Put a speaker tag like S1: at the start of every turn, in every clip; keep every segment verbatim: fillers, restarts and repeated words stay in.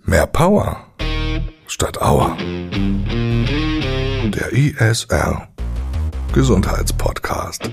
S1: Mehr Power statt Aua. Der I S R Gesundheitspodcast.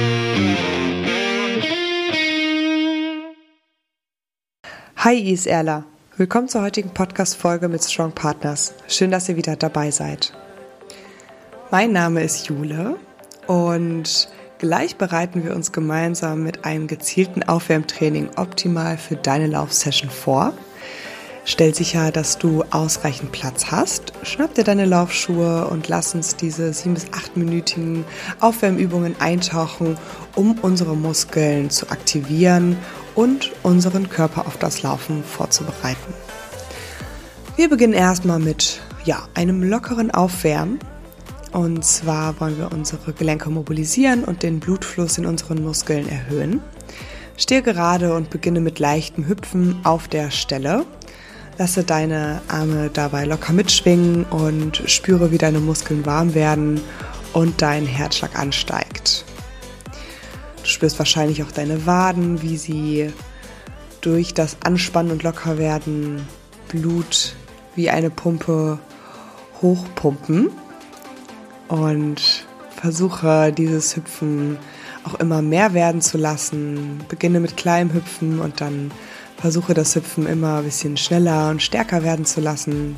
S2: Hi ISRler, willkommen zur heutigen Podcast-Folge mit Strong Partners. Schön, dass ihr wieder dabei seid. Mein Name ist Jule und gleich bereiten wir uns gemeinsam mit einem gezielten Aufwärmtraining optimal für deine Laufsession vor. Stell sicher, dass du ausreichend Platz hast. Schnapp dir deine Laufschuhe und lass uns diese sieben- bis achtminütigen Aufwärmübungen eintauchen, um unsere Muskeln zu aktivieren und unseren Körper auf das Laufen vorzubereiten. Wir beginnen erstmal mit ja, einem lockeren Aufwärmen. Und zwar wollen wir unsere Gelenke mobilisieren und den Blutfluss in unseren Muskeln erhöhen. Stehe gerade und beginne mit leichtem Hüpfen auf der Stelle. Lasse deine Arme dabei locker mitschwingen und spüre, wie deine Muskeln warm werden und dein Herzschlag ansteigt. Du spürst wahrscheinlich auch deine Waden, wie sie durch das Anspannen und Lockerwerden Blut wie eine Pumpe hochpumpen. Und versuche dieses Hüpfen auch immer mehr werden zu lassen. Beginne mit kleinem Hüpfen und dann versuche das Hüpfen immer ein bisschen schneller und stärker werden zu lassen.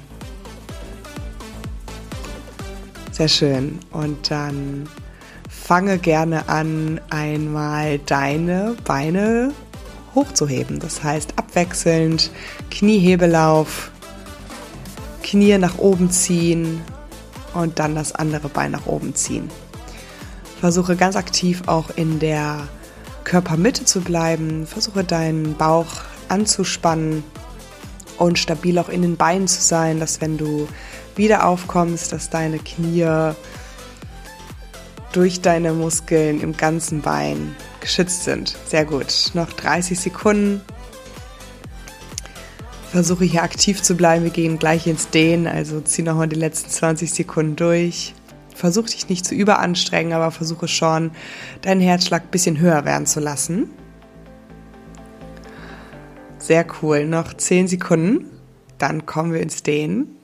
S2: Sehr schön. Und dann fange gerne an, einmal deine Beine hochzuheben. Das heißt abwechselnd Kniehebelauf, Knie nach oben ziehen und dann das andere Bein nach oben ziehen. Versuche ganz aktiv auch in der Körpermitte zu bleiben. Versuche deinen Bauch anzuspannen und stabil auch in den Beinen zu sein, dass wenn du wieder aufkommst, dass deine Knie durch deine Muskeln im ganzen Bein geschützt sind. Sehr gut. Noch dreißig Sekunden. Versuche hier aktiv zu bleiben. Wir gehen gleich ins Dehnen, also zieh nochmal die letzten zwanzig Sekunden durch. Versuch dich nicht zu überanstrengen, aber versuche schon, deinen Herzschlag ein bisschen höher werden zu lassen. Sehr cool. Noch zehn Sekunden. Dann kommen wir ins Dehnen.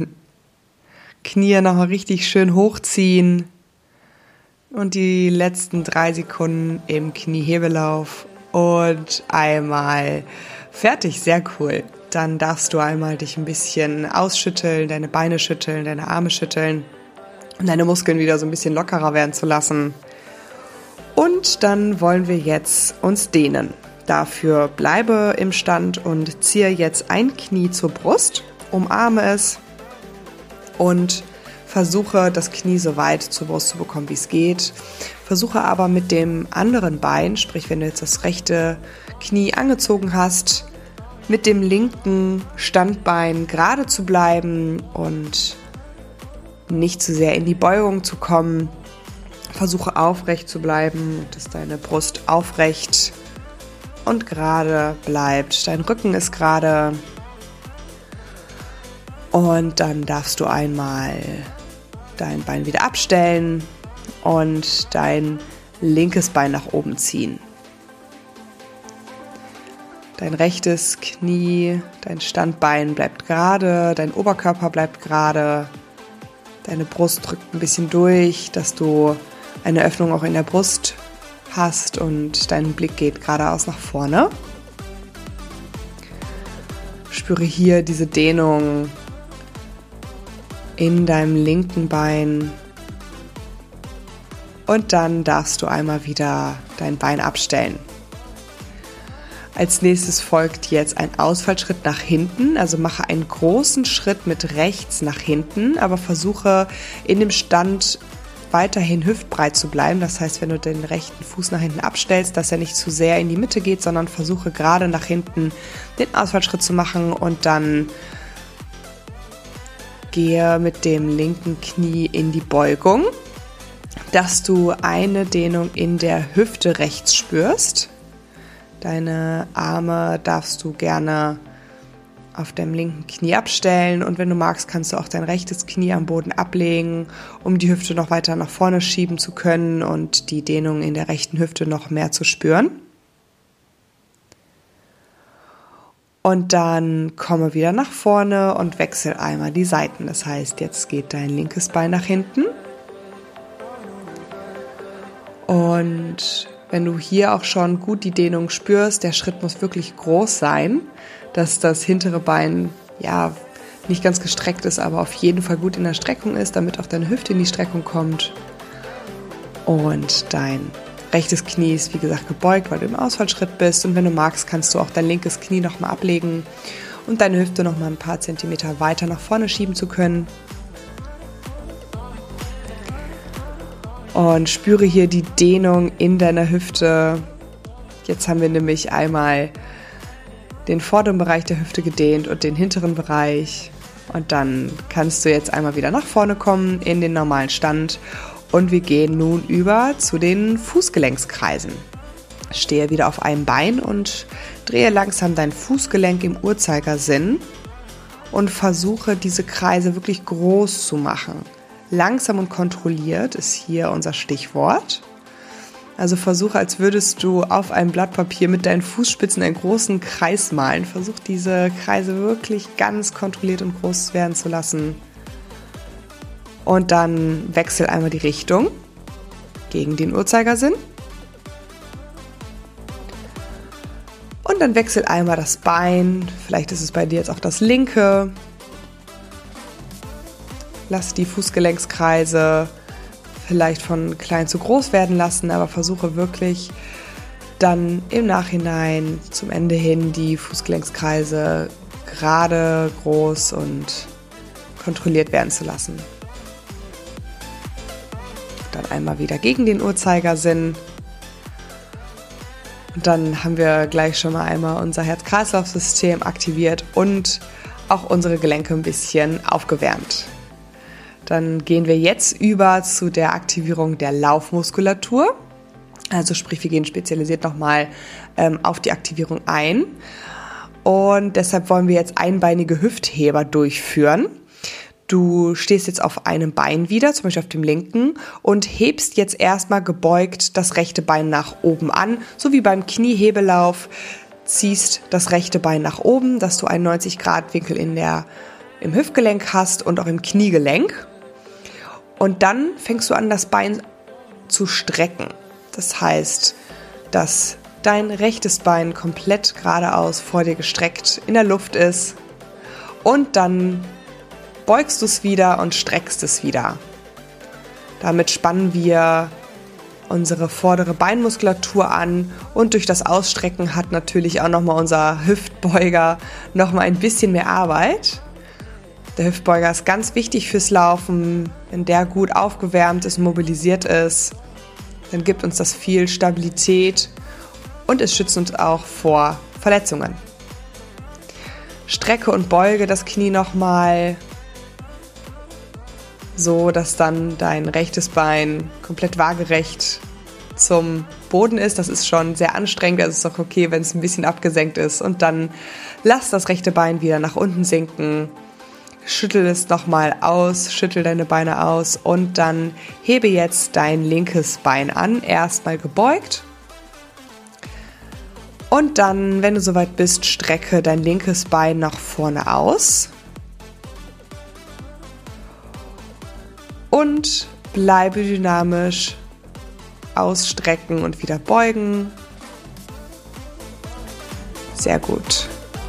S2: Knie nochmal richtig schön hochziehen. Und die letzten drei Sekunden im Kniehebelauf. Und einmal fertig. Sehr cool. Dann darfst du einmal dich ein bisschen ausschütteln, deine Beine schütteln, deine Arme schütteln. Und deine Muskeln wieder so ein bisschen lockerer werden zu lassen. Und dann wollen wir jetzt uns dehnen. Dafür bleibe im Stand und ziehe jetzt ein Knie zur Brust, umarme es und versuche das Knie so weit zur Brust zu bekommen, wie es geht. Versuche aber mit dem anderen Bein, sprich wenn du jetzt das rechte Knie angezogen hast, mit dem linken Standbein gerade zu bleiben und nicht zu sehr in die Beugung zu kommen. Versuche aufrecht zu bleiben, dass deine Brust aufrecht und gerade bleibt. Dein Rücken ist gerade. Und dann darfst du einmal dein Bein wieder abstellen und dein linkes Bein nach oben ziehen. Dein rechtes Knie, dein Standbein bleibt gerade, dein Oberkörper bleibt gerade. Deine Brust drückt ein bisschen durch, dass du eine Öffnung auch in der Brust hast und dein Blick geht geradeaus nach vorne. Spüre hier diese Dehnung in deinem linken Bein und dann darfst du einmal wieder dein Bein abstellen. Als nächstes folgt jetzt ein Ausfallschritt nach hinten, also mache einen großen Schritt mit rechts nach hinten, aber versuche in dem Stand weiterhin hüftbreit zu bleiben. Das heißt, wenn du den rechten Fuß nach hinten abstellst, dass er nicht zu sehr in die Mitte geht, sondern versuche gerade nach hinten den Ausfallschritt zu machen und dann gehe mit dem linken Knie in die Beugung, dass du eine Dehnung in der Hüfte rechts spürst. Deine Arme darfst du gerne auf deinem linken Knie abstellen und wenn du magst, kannst du auch dein rechtes Knie am Boden ablegen, um die Hüfte noch weiter nach vorne schieben zu können und die Dehnung in der rechten Hüfte noch mehr zu spüren. Und dann komme wieder nach vorne und wechsel einmal die Seiten. Das heißt, jetzt geht dein linkes Bein nach hinten. Und wenn du hier auch schon gut die Dehnung spürst, der Schritt muss wirklich groß sein, dass das hintere Bein ja nicht ganz gestreckt ist, aber auf jeden Fall gut in der Streckung ist, damit auch deine Hüfte in die Streckung kommt. Und dein rechtes Knie ist, wie gesagt, gebeugt, weil du im Ausfallschritt bist. Und wenn du magst, kannst du auch dein linkes Knie nochmal ablegen und deine Hüfte nochmal ein paar Zentimeter weiter nach vorne schieben zu können. Und spüre hier die Dehnung in deiner Hüfte. Jetzt haben wir nämlich einmal den vorderen Bereich der Hüfte gedehnt und den hinteren Bereich. Und dann kannst du jetzt einmal wieder nach vorne kommen in den normalen Stand. Und wir gehen nun über zu den Fußgelenkskreisen. Stehe wieder auf einem Bein und drehe langsam dein Fußgelenk im Uhrzeigersinn und versuche diese Kreise wirklich groß zu machen. Langsam und kontrolliert ist hier unser Stichwort. Also versuche, als würdest du auf einem Blatt Papier mit deinen Fußspitzen einen großen Kreis malen. Versuch diese Kreise wirklich ganz kontrolliert und groß werden zu lassen. Und dann wechsel einmal die Richtung gegen den Uhrzeigersinn. Und dann wechsel einmal das Bein. Vielleicht ist es bei dir jetzt auch das linke. Lass die Fußgelenkskreise vielleicht von klein zu groß werden lassen, aber versuche wirklich dann im Nachhinein zum Ende hin die Fußgelenkskreise gerade, groß und kontrolliert werden zu lassen. Dann einmal wieder gegen den Uhrzeigersinn. Und dann haben wir gleich schon mal einmal unser Herz-Kreislauf-System aktiviert und auch unsere Gelenke ein bisschen aufgewärmt. Dann gehen wir jetzt über zu der Aktivierung der Laufmuskulatur. Also sprich, wir gehen spezialisiert nochmal ähm, auf die Aktivierung ein. Und deshalb wollen wir jetzt einbeinige Hüftheber durchführen. Du stehst jetzt auf einem Bein wieder, zum Beispiel auf dem linken, und hebst jetzt erstmal gebeugt das rechte Bein nach oben an, so wie beim Kniehebelauf. Ziehst das rechte Bein nach oben, dass du einen neunzig Grad Winkel in der, im Hüftgelenk hast und auch im Kniegelenk. Und dann fängst du an, das Bein zu strecken. Das heißt, dass dein rechtes Bein komplett geradeaus vor dir gestreckt in der Luft ist. Und dann beugst du es wieder und streckst es wieder. Damit spannen wir unsere vordere Beinmuskulatur an und durch das Ausstrecken hat natürlich auch nochmal unser Hüftbeuger nochmal ein bisschen mehr Arbeit. Der Hüftbeuger ist ganz wichtig fürs Laufen. Wenn der gut aufgewärmt ist, mobilisiert ist, dann gibt uns das viel Stabilität und es schützt uns auch vor Verletzungen. Strecke und beuge das Knie nochmal, so dass dann dein rechtes Bein komplett waagerecht zum Boden ist. Das ist schon sehr anstrengend, also ist auch okay, wenn es ein bisschen abgesenkt ist. Und dann lass das rechte Bein wieder nach unten sinken, schüttel es nochmal aus, schüttel deine Beine aus und dann hebe jetzt dein linkes Bein an, erstmal gebeugt. Und dann, wenn du soweit bist, strecke dein linkes Bein nach vorne aus. Und bleibe dynamisch, ausstrecken und wieder beugen. Sehr gut.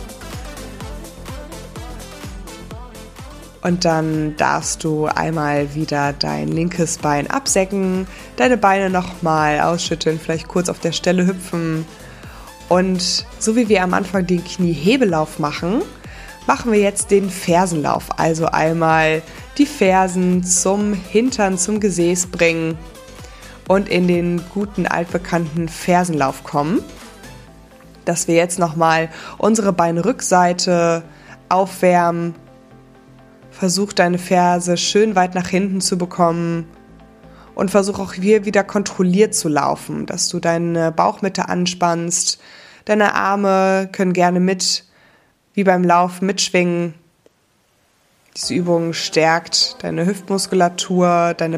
S2: Und dann darfst du einmal wieder dein linkes Bein absenken, deine Beine nochmal ausschütteln, vielleicht kurz auf der Stelle hüpfen. Und so wie wir am Anfang den Kniehebelauf machen, machen wir jetzt den Fersenlauf. Also einmal die Fersen zum Hintern, zum Gesäß bringen und in den guten altbekannten Fersenlauf kommen. Dass wir jetzt nochmal unsere Beinrückseite aufwärmen. Versuch deine Ferse schön weit nach hinten zu bekommen und versuch auch hier wieder kontrolliert zu laufen, dass du deine Bauchmitte anspannst. Deine Arme können gerne mit, wie beim Laufen, mitschwingen. Diese Übung stärkt deine Hüftmuskulatur, deine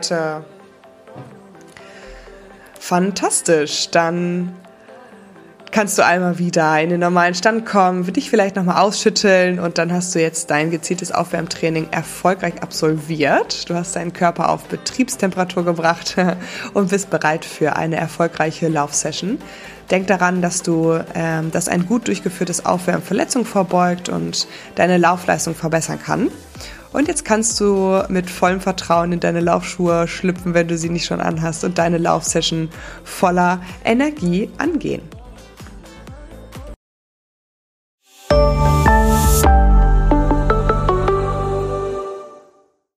S2: Beinrückseite. Fantastisch, dann kannst du einmal wieder in den normalen Stand kommen, dich vielleicht nochmal ausschütteln und dann hast du jetzt dein gezieltes Aufwärmtraining erfolgreich absolviert. Du hast deinen Körper auf Betriebstemperatur gebracht und bist bereit für eine erfolgreiche Laufsession. Denk daran, dass du, ähm, dass ein gut durchgeführtes Aufwärmen Verletzungen vorbeugt und deine Laufleistung verbessern kann. Und jetzt kannst du mit vollem Vertrauen in deine Laufschuhe schlüpfen, wenn du sie nicht schon anhast, und deine Laufsession voller Energie angehen.